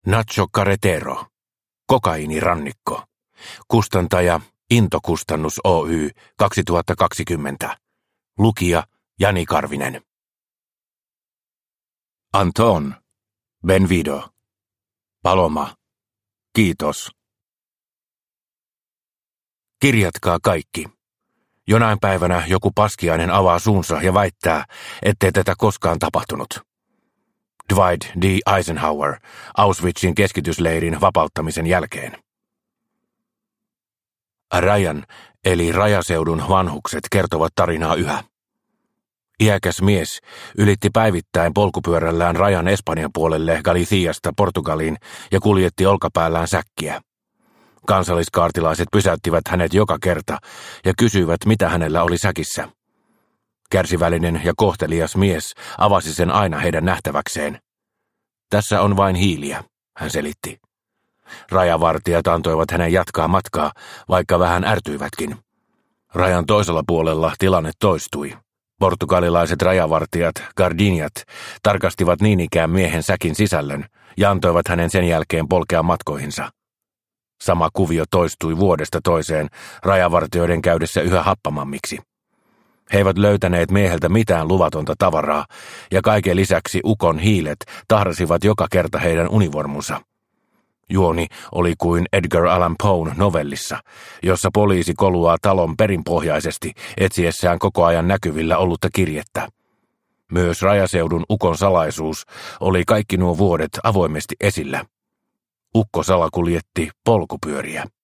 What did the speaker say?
Nacho Carretero. Kokaiinirannikko. Kustantaja Into-kustannus Oy 2020. Lukija Jani Karvinen. Anton. Benvido. Paloma. Kiitos. Kirjatkaa kaikki. Jonain päivänä joku paskiainen avaa suunsa ja väittää, ettei tätä koskaan tapahtunut. Dwight D. Eisenhower Auschwitzin keskitysleirin vapauttamisen jälkeen. Rajan eli rajaseudun vanhukset kertovat tarinaa yhä. Iäkäs mies ylitti päivittäin polkupyörällään rajan Espanjan puolelle Galiciasta Portugaliin ja kuljetti olkapäällään säkkiä. Kansalliskaartilaiset pysäyttivät hänet joka kerta ja kysyivät, mitä hänellä oli säkissä. Kärsivällinen ja kohtelias mies avasi sen aina heidän nähtäväkseen. Tässä on vain hiiliä, hän selitti. Rajavartijat antoivat hänen jatkaa matkaa, vaikka vähän ärtyivätkin. Rajan toisella puolella tilanne toistui. Portugalilaiset rajavartijat, gardiniat, tarkastivat niin ikään miehen säkin sisällön ja antoivat hänen sen jälkeen polkea matkoihinsa. Sama kuvio toistui vuodesta toiseen rajavartijoiden käydessä yhä happamammiksi. He eivät löytäneet mieheltä mitään luvatonta tavaraa, ja kaiken lisäksi ukon hiilet tahrasivat joka kerta heidän univormunsa. Juoni oli kuin Edgar Allan Poen novellissa, jossa poliisi koluaa talon perinpohjaisesti etsiessään koko ajan näkyvillä ollutta kirjettä. Myös rajaseudun ukon salaisuus oli kaikki nuo vuodet avoimesti esillä. Ukko salakuljetti polkupyöriä.